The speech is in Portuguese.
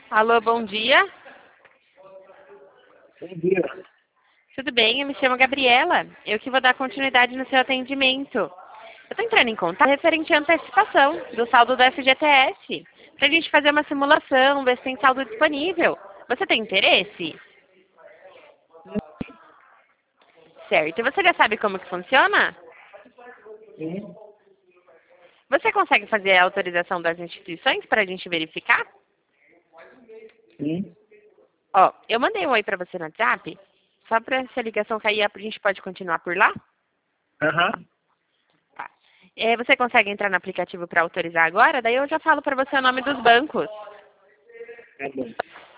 Alô, bom dia. Bom dia. Tudo bem? Eu me chamo Gabriela. Eu que vou dar continuidade no seu atendimento. Eu estou entrando em contato referente à antecipação do saldo do FGTS. Para a gente fazer uma simulação, ver se tem saldo disponível. Você tem interesse? Certo. E você já sabe como que funciona? Sim, Você consegue fazer a autorização das instituições para a gente verificar? sim. Ó, eu mandei um oi para você no WhatsApp. Só para se a ligação cair, a gente pode continuar por lá? Aham. Tá. Você consegue entrar no aplicativo para autorizar agora? Daí eu já falo para você o nome dos bancos. Tá bom.